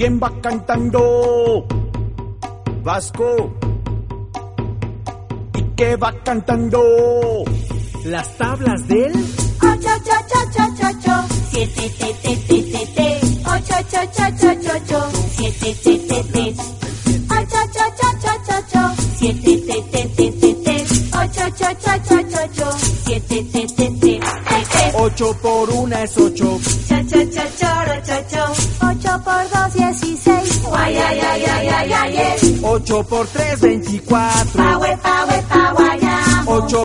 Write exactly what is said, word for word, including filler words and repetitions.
¿Quién va cantando? Vasco. ¿Y qué va cantando? Las tablas del ocho, ocho, ocho, ocho, ocho, siete, te, te, te, te, te, ocho, ocho, ocho, ocho, ocho, siete, te, te, te, ocho, ocho, ocho, ocho, ocho, siete, te, te, te, te, te, ocho, ocho, ocho, ocho, ocho, siete, te, te, te, te, te. Ocho por una es ocho. Cha, cha, cha, choro, cho, cho. Ocho por dos, dieciséis. Guay, ay, ay, ay, ay, ay, ay. Ocho por tres, veinticuatro. Paue, paue, paguayamo. Ocho